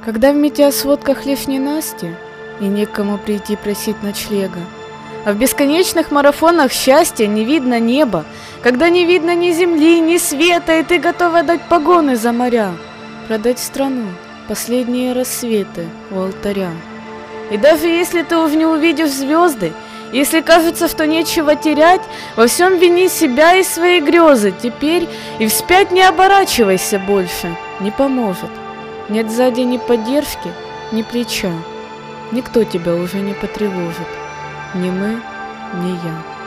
Когда в метеосводках лишь ненастье, и некому прийти просить ночлега, а в бесконечных марафонах счастья не видно неба, когда не видно ни земли, ни света, и ты готова дать погоны за моря, продать страну, последние рассветы у алтаря. И даже если ты уже не увидишь звезды, если кажется, что нечего терять, во всем вини себя и свои грезы теперь, и вспять не оборачивайся больше, не поможет. Нет сзади ни поддержки, ни плеча. Никто тебя уже не потревожит. Ни мы, ни я.